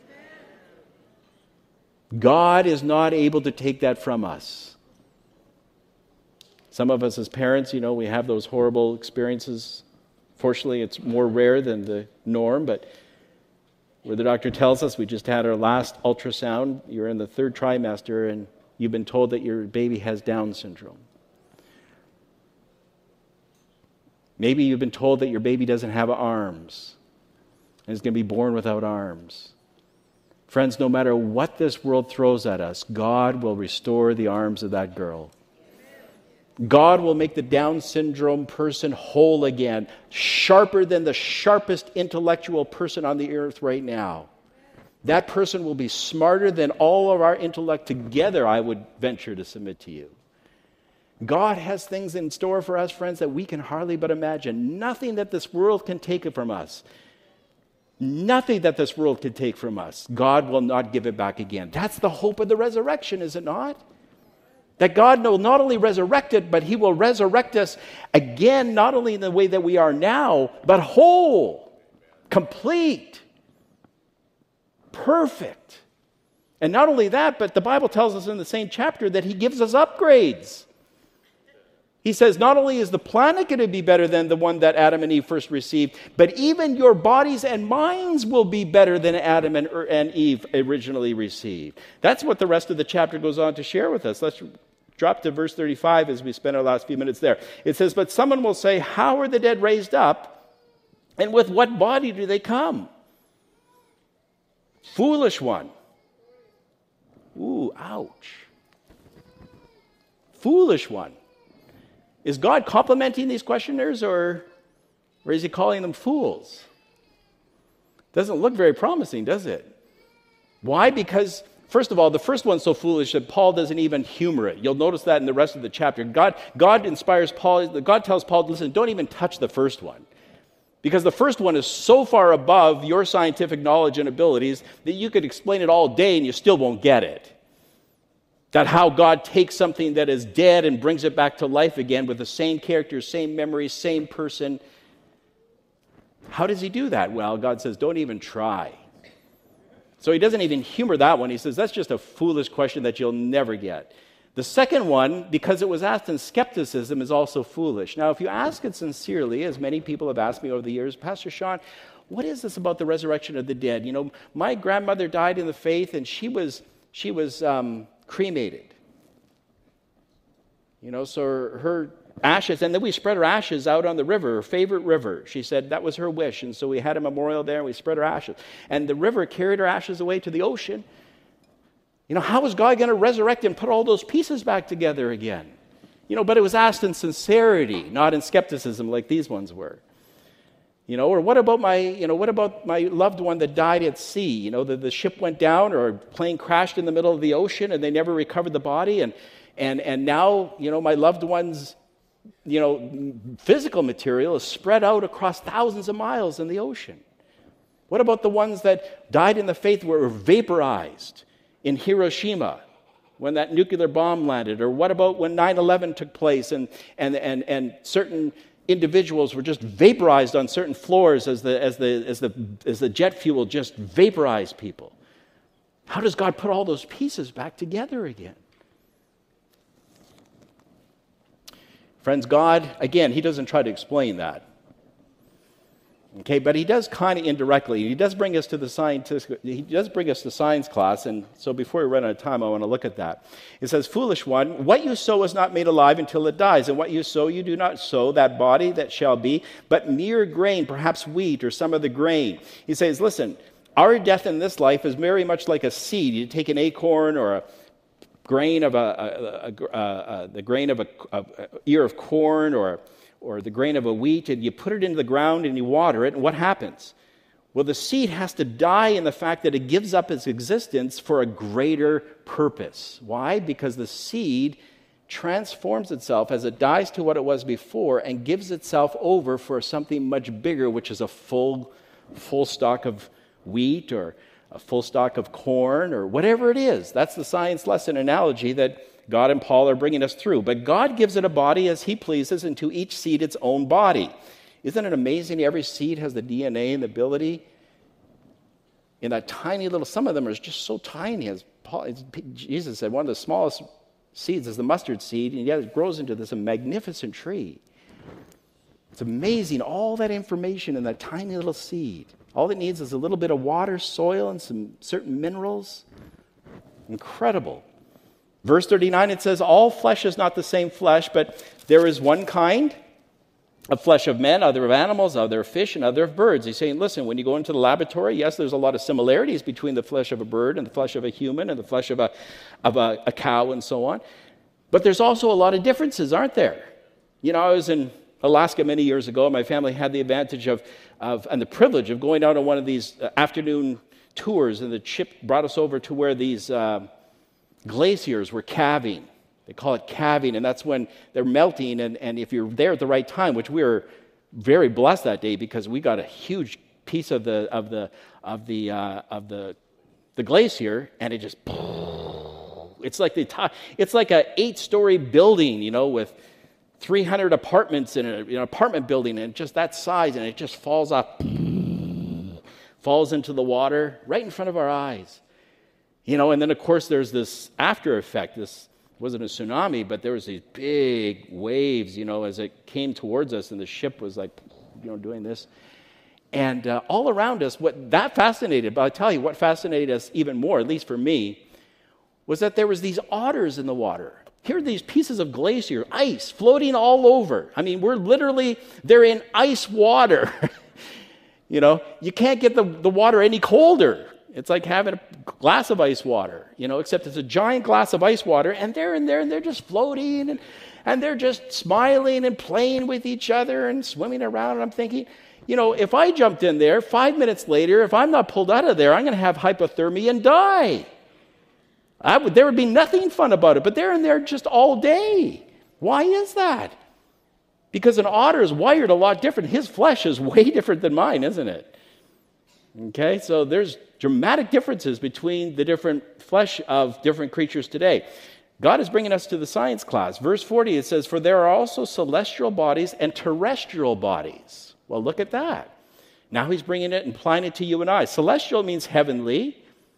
God is not able to take that from us. Some of us as parents, we have those horrible experiences. Fortunately, it's more rare than the norm, but where the doctor tells us we just had our last ultrasound, you're in the 3rd trimester, and you've been told that your baby has Down syndrome. Maybe you've been told that your baby doesn't have arms and is going to be born without arms. Friends, no matter what this world throws at us, God will restore the arms of that girl. God will make the Down syndrome person whole again, sharper than the sharpest intellectual person on the earth right now. That person will be smarter than all of our intellect together, I would venture to submit to you. God has things in store for us, friends, that we can hardly but imagine. Nothing that this world can take it from us. Nothing that this world can take from us. God will not give it back again. That's the hope of the resurrection, is it not? That God will not only resurrect it, but he will resurrect us again, not only in the way that we are now, but whole, complete, perfect. And not only that, but the Bible tells us in the same chapter that he gives us upgrades. He says not only is the planet going to be better than the one that Adam and Eve first received, but even your bodies and minds will be better than Adam and Eve originally received. That's what the rest of the chapter goes on to share with us. Let's drop to verse 35 as we spend our last few minutes there. It says, but someone will say, how are the dead raised up? And with what body do they come? Foolish one. Ooh, ouch. Foolish one. Is God complimenting these questioners, or is he calling them fools? Doesn't look very promising, does it? Why? Because, first of all, the first one's so foolish that Paul doesn't even humor it. You'll notice that in the rest of the chapter. God inspires Paul. God tells Paul, listen, don't even touch the first one. Because the first one is so far above your scientific knowledge and abilities that you could explain it all day and you still won't get it. That how God takes something that is dead and brings it back to life again with the same characters, same memories, same person. How does he do that? Well, God says, don't even try. So he doesn't even humor that one. He says, that's just a foolish question that you'll never get. The second one, because it was asked in skepticism, is also foolish. Now, if you ask it sincerely, as many people have asked me over the years, Pastor Sean, what is this about the resurrection of the dead? My grandmother died in the faith, and she was cremated. So her ashes, and then we spread her ashes out on the river, her favorite river. She said that was her wish, and so we had a memorial there, and we spread her ashes. And the river carried her ashes away to the ocean. How is God going to resurrect and put all those pieces back together again? But it was asked in sincerity, not in skepticism like these ones were. Or what about my loved one that died at sea? The ship went down or a plane crashed in the middle of the ocean and they never recovered the body. And now, my loved one's, physical material is spread out across thousands of miles in the ocean. What about the ones that died in the faith were vaporized in Hiroshima when that nuclear bomb landed? Or what about when 9/11 took place and certain individuals were just vaporized on certain floors as the jet fuel just vaporized people? How does God put all those pieces back together again? Friends, God, again, he doesn't try to explain that. Okay, but he does kind of indirectly. He does bring us to science class, and so before we run out of time, I want to look at that. It says, "Foolish one, what you sow is not made alive until it dies, and what you sow you do not sow that body that shall be, but mere grain, perhaps wheat or some other grain." He says, listen, our death in this life is very much like a seed. You take an acorn or a grain of the grain of a ear of corn or the grain of a wheat, and you put it into the ground and you water it, and what happens? Well, the seed has to die in the fact that it gives up its existence for a greater purpose. Why? Because the seed transforms itself as it dies to what it was before and gives itself over for something much bigger, which is a full stalk of wheat or a full stalk of corn or whatever it is. That's the science lesson analogy that God and Paul are bringing us through. But God gives it a body as he pleases, and to each seed its own body. Isn't it amazing? Every seed has the DNA and the ability. In that tiny little, some of them are just so tiny. As Jesus said, one of the smallest seeds is the mustard seed, and yet it grows into this magnificent tree. It's amazing, all that information in that tiny little seed. All it needs is a little bit of water, soil, and some certain minerals. Incredible. Verse 39, it says, "All flesh is not the same flesh, but there is one kind of flesh of men, other of animals, other of fish, and other of birds." He's saying, listen, when you go into the laboratory, yes, there's a lot of similarities between the flesh of a bird and the flesh of a human and the flesh of a cow and so on. But there's also a lot of differences, aren't there? I was in Alaska many years ago, and my family had the advantage of and the privilege of going out on one of these afternoon tours, and the ship brought us over to where these glaciers were calving. They call it calving, and that's when they're melting. And if you're there at the right time, which we were very blessed that day because we got a huge piece of the glacier, and it just it's like it's like a 8-story building, with 300 apartments in an apartment building, and just that size, and it just falls off, falls into the water right in front of our eyes. And then, of course, there's this after effect. This wasn't a tsunami, but there was these big waves, as it came towards us, and the ship was like, doing this. And all around us, but I'll tell you, what fascinated us even more, at least for me, was that there was these otters in the water. Here are these pieces of glacier, ice, floating all over. I mean, they're in ice water. You can't get the water any colder. It's like having a glass of ice water, except it's a giant glass of ice water, and they're in there, and they're just floating, and they're just smiling and playing with each other and swimming around. And I'm thinking, if I jumped in there 5 minutes later, if I'm not pulled out of there, I'm going to have hypothermia and die. There would be nothing fun about it, but they're in there just all day. Why is that? Because an otter is wired a lot different. His flesh is way different than mine, isn't it? Okay, so there's dramatic differences between the different flesh of different creatures today. God is bringing us to the science class. Verse 40, it says, "For there are also celestial bodies and terrestrial bodies." Well, look at that. Now he's bringing it and applying it to you and I. Celestial means heavenly.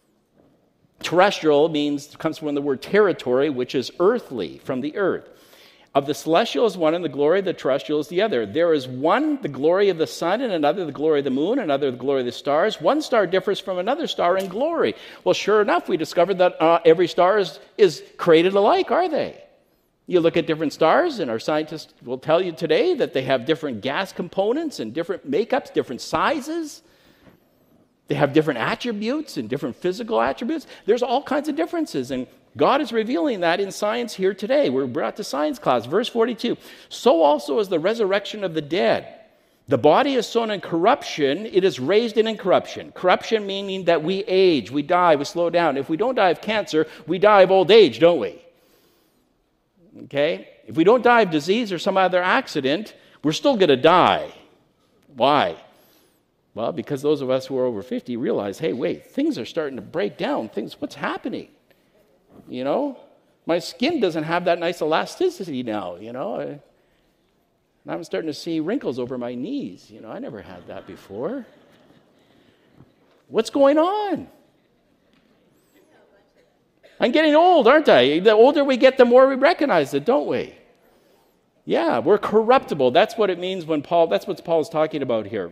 Terrestrial comes from the word territory, which is earthly, from the earth. Of the celestial is one, and the glory of the terrestrial is the other. There is one, the glory of the sun, and another, the glory of the moon, and another, the glory of the stars. One star differs from another star in glory. Well, sure enough, we discovered that every star is created alike, are they? You look at different stars, and our scientists will tell you today that they have different gas components and different makeups, different sizes. They have different attributes and different physical attributes. There's all kinds of differences, and God is revealing that in science here today. We're brought to science class. Verse 42, so also is the resurrection of the dead. The body is sown in corruption, it is raised in incorruption. Corruption meaning that we age, we die, we slow down. If we don't die of cancer, we die of old age, don't we? Okay? If we don't die of disease or some other accident, we're still going to die. Why? Well, because those of us who are over 50 realize, hey, wait, things are starting to break down. What's happening? You know? My skin doesn't have that nice elasticity now, you know? I'm starting to see wrinkles over my knees. You know, I never had that before. What's going on? I'm getting old, aren't I? The older we get, the more we recognize it, don't we? Yeah, we're corruptible. That's what it means that's what Paul's talking about here.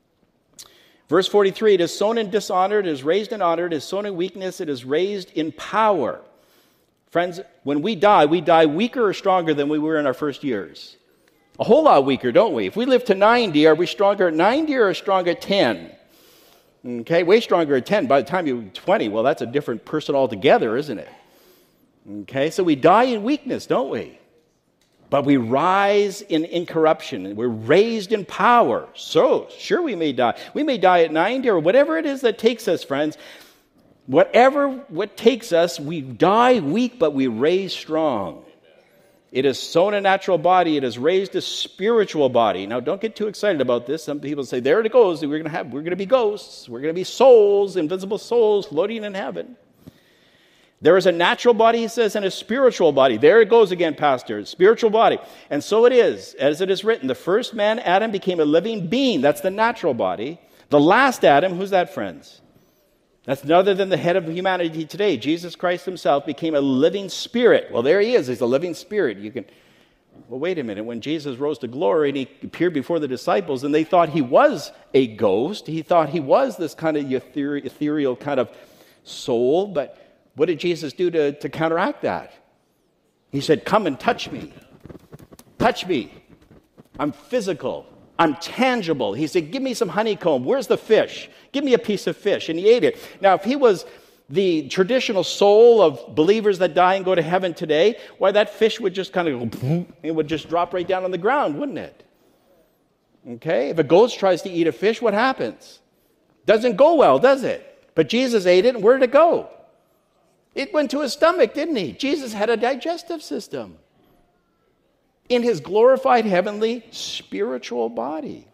Verse 43, it is sown in dishonor, it is raised in honor, it is sown in weakness, it is raised in power. Friends, when we die weaker or stronger than we were in our first years. A whole lot weaker, don't we? If we live to 90, are we stronger at 90 or stronger at 10? Okay, way stronger at 10. By the time you're 20, well, that's a different person altogether, isn't it? Okay, so we die in weakness, don't we? But we rise in incorruption. We're raised in power. So, sure, we may die. We may die at 90 or whatever it is that takes us, friends. What takes us, we die weak, but we raise strong. It is sown a natural body. It is raised a spiritual body. Now, don't get too excited about this. Some people say, there it goes. We're going to be ghosts. We're going to be souls, invisible souls floating in heaven. There is a natural body, he says, and a spiritual body. There it goes again, Pastor. Spiritual body. And so it is, as it is written, the first man, Adam, became a living being. That's the natural body. The last Adam, who's that, friends? That's none other than the head of humanity today. Jesus Christ himself became a living spirit. Well, there he is. He's a living spirit. Well, wait a minute. When Jesus rose to glory and he appeared before the disciples and they thought he was a ghost, he thought he was this kind of ethereal kind of soul, but what did Jesus do to counteract that? He said, come and touch me. Touch me. I'm physical. I'm tangible. He said, give me some honeycomb. Where's the fish? Give me a piece of fish. And he ate it. Now, if he was the traditional soul of believers that die and go to heaven today, why, that fish would just kind of go, it would just drop right down on the ground, wouldn't it? Okay? If a ghost tries to eat a fish, what happens? Doesn't go well, does it? But Jesus ate it, and where did it go? It went to his stomach, didn't he? Jesus had a digestive system in his glorified heavenly spiritual body.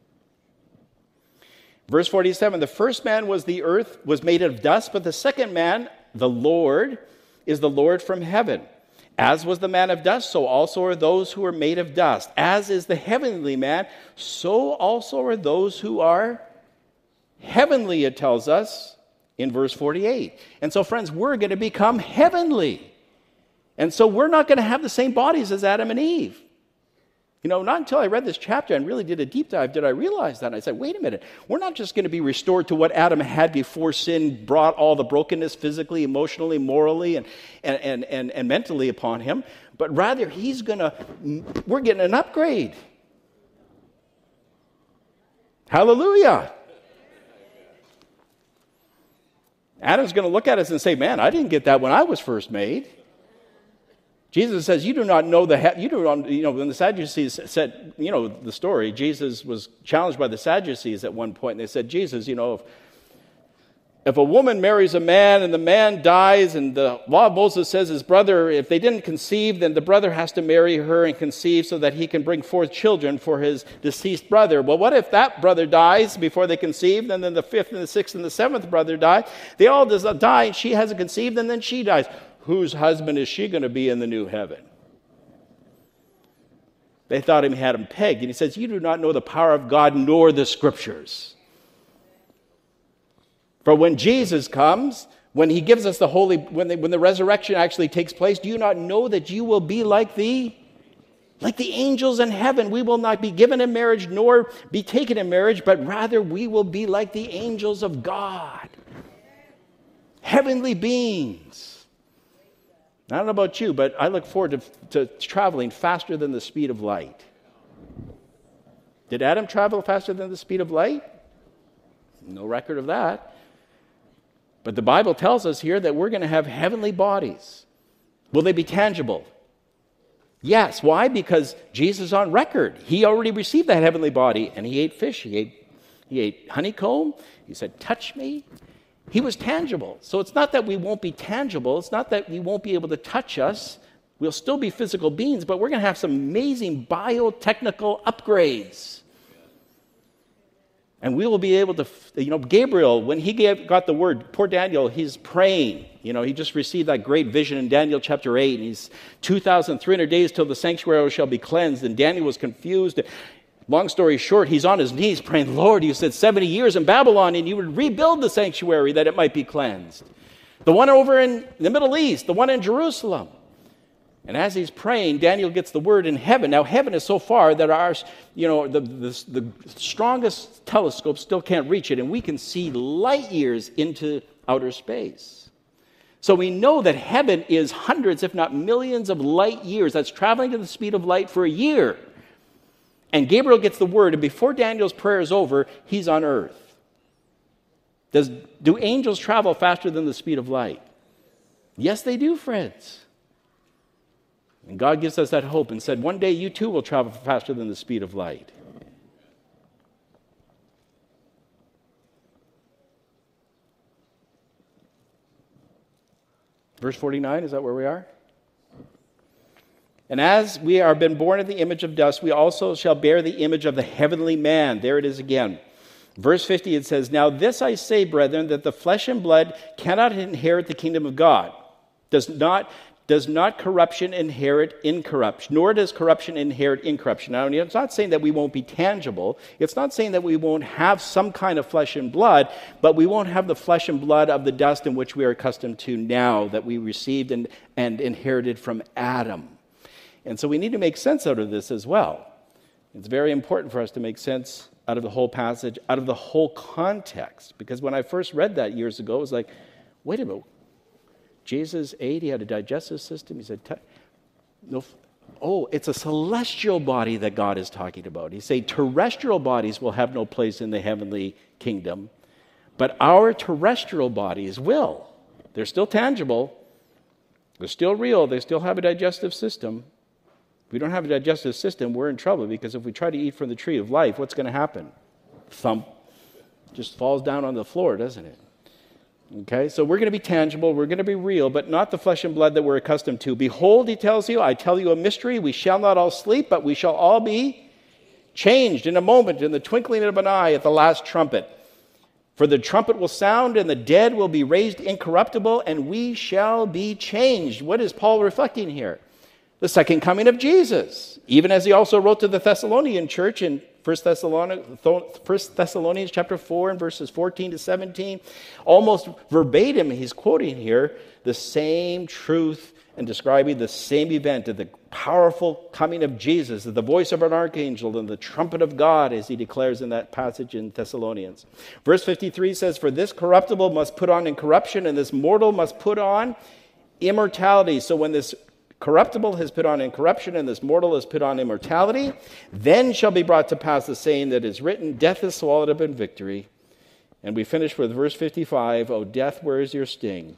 Verse 47, the first man was the earth, was made of dust, but the second man, the Lord, is the Lord from heaven. As was the man of dust, so also are those who are made of dust. As is the heavenly man, so also are those who are heavenly, it tells us in verse 48. And so, friends, we're going to become heavenly. And so we're not going to have the same bodies as Adam and Eve. You know, not until I read this chapter and really did a deep dive did I realize that. And I said, wait a minute, we're not just going to be restored to what Adam had before sin brought all the brokenness physically, emotionally, morally, and mentally upon him, but rather we're getting an upgrade. Hallelujah. Adam's going to look at us and say, man, I didn't get that when I was first made. Jesus says, you do not know when the Sadducees said, you know, the story, Jesus was challenged by the Sadducees at one point, and they said, Jesus, you know, if a woman marries a man and the man dies, and the law of Moses says his brother, if they didn't conceive, then the brother has to marry her and conceive so that he can bring forth children for his deceased brother. Well, what if that brother dies before they conceive, and then the fifth and the sixth and the seventh brother die? They all die, and she hasn't conceived, and then she dies. Whose husband is she going to be in the new heaven? They thought he had him pegged. And he says, you do not know the power of God nor the Scriptures. For when Jesus comes, when he gives us the holy, when the resurrection actually takes place, do you not know that you will be like the angels in heaven? We will not be given in marriage nor be taken in marriage, but rather we will be like the angels of God. Heavenly beings. I don't know about you, but I look forward to traveling faster than the speed of light. Did Adam travel faster than the speed of light? No record of that. But the Bible tells us here that we're going to have heavenly bodies. Will they be tangible? Yes. Why? Because Jesus is on record. He already received that heavenly body, and he ate fish. He ate honeycomb. He said, touch me. He was tangible. So it's not that we won't be tangible. It's not that you won't be able to touch us. We'll still be physical beings, but we're going to have some amazing biotechnical upgrades. And we will be able to, Gabriel, when he got the word, poor Daniel, he's praying. He just received that great vision in Daniel chapter 8. And he's 2,300 days till the sanctuary shall be cleansed. And Daniel was confused. Long story short, he's on his knees praying, Lord, you said 70 years in Babylon and you would rebuild the sanctuary that it might be cleansed. The one over in the Middle East, the one in Jerusalem. And as he's praying, Daniel gets the word in heaven. Now, heaven is so far that the strongest telescopes still can't reach it, and we can see light years into outer space. So we know that heaven is hundreds, if not millions of light years. That's traveling to the speed of light for a year. And Gabriel gets the word, and before Daniel's prayer is over, he's on earth. Do angels travel faster than the speed of light? Yes, they do, friends. And God gives us that hope and said, one day you too will travel faster than the speed of light. Verse 49, is that where we are? And as we are been born of the image of dust, we also shall bear the image of the heavenly man. There it is again. Verse 50, it says, now this I say, brethren, that the flesh and blood cannot inherit the kingdom of God. Does not corruption inherit incorruption, nor does corruption inherit incorruption. Now, it's not saying that we won't be tangible. It's not saying that we won't have some kind of flesh and blood, but we won't have the flesh and blood of the dust in which we are accustomed to now, that we received and inherited from Adam. And so we need to make sense out of this as well. It's very important for us to make sense out of the whole passage, out of the whole context. Because when I first read that years ago, it was like, wait a minute. Jesus ate, he had a digestive system. He said, it's a celestial body that God is talking about. He said terrestrial bodies will have no place in the heavenly kingdom, but our terrestrial bodies will. They're still tangible. They're still real. They still have a digestive system. If we don't have a digestive system, we're in trouble, because if we try to eat from the tree of life, what's going to happen? Thump. Just falls down on the floor, doesn't it? Okay, so we're going to be tangible, we're going to be real, but not the flesh and blood that we're accustomed to. Behold, he tells you, I tell you a mystery, we shall not all sleep, but we shall all be changed in a moment, in the twinkling of an eye, at the last trumpet. For the trumpet will sound, and the dead will be raised incorruptible, and we shall be changed. What is Paul reflecting here? The second coming of Jesus. Even as he also wrote to the Thessalonian church in 1 Thessalonians chapter 4 and verses 14 to 17, almost verbatim, he's quoting here the same truth and describing the same event of the powerful coming of Jesus, the voice of an archangel and the trumpet of God, as he declares in that passage in Thessalonians. Verse 53 says, for this corruptible must put on incorruption, and this mortal must put on immortality. So when this corruptible has put on incorruption, and this mortal has put on immortality, then shall be brought to pass the saying that is written, death is swallowed up in victory. And we finish with verse 55, O death, where is your sting?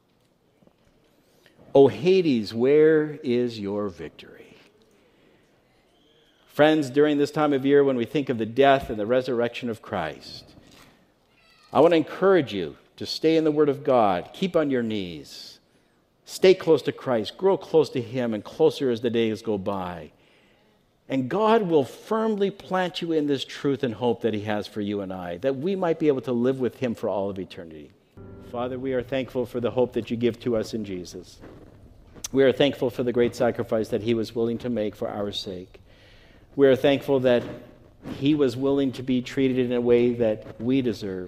O Hades, where is your victory? Friends, during this time of year when we think of the death and the resurrection of Christ, I want to encourage you to stay in the Word of God, keep on your knees, stay close to Christ, grow close to Him, and closer as the days go by. And God will firmly plant you in this truth and hope that He has for you and I, that we might be able to live with Him for all of eternity. Father, we are thankful for the hope that you give to us in Jesus. We are thankful for the great sacrifice that He was willing to make for our sake. We are thankful that He was willing to be treated in a way that we deserve.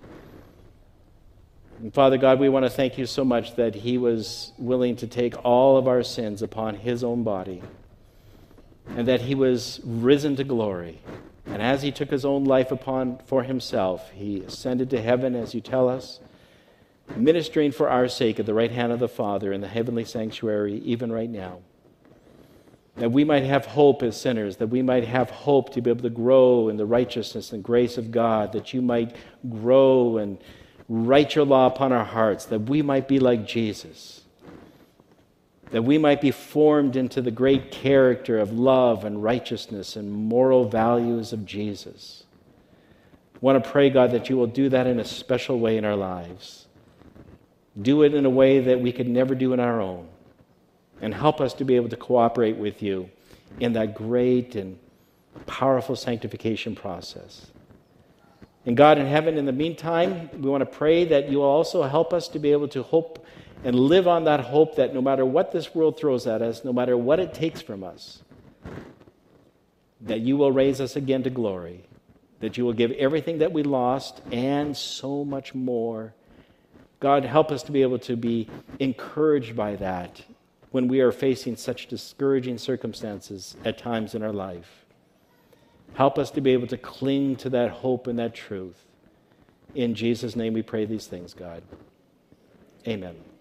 And Father God, we want to thank you so much that He was willing to take all of our sins upon His own body, and that He was risen to glory. And as He took His own life upon for Himself, He ascended to heaven, as you tell us, ministering for our sake at the right hand of the Father in the heavenly sanctuary, even right now. That we might have hope as sinners, that we might have hope to be able to grow in the righteousness and grace of God, that you might grow and Write your law upon our hearts, that we might be like Jesus, that we might be formed into the great character of love and righteousness and moral values of Jesus. I want to pray, God, that you will do that in a special way in our lives. Do it in a way that we could never do on our own. And help us to be able to cooperate with you in that great and powerful sanctification process. And God in heaven, in the meantime, we want to pray that you will also help us to be able to hope and live on that hope that no matter what this world throws at us, no matter what it takes from us, that you will raise us again to glory, that you will give everything that we lost and so much more. God, help us to be able to be encouraged by that when we are facing such discouraging circumstances at times in our life. Help us to be able to cling to that hope and that truth. In Jesus' name we pray these things, God. Amen.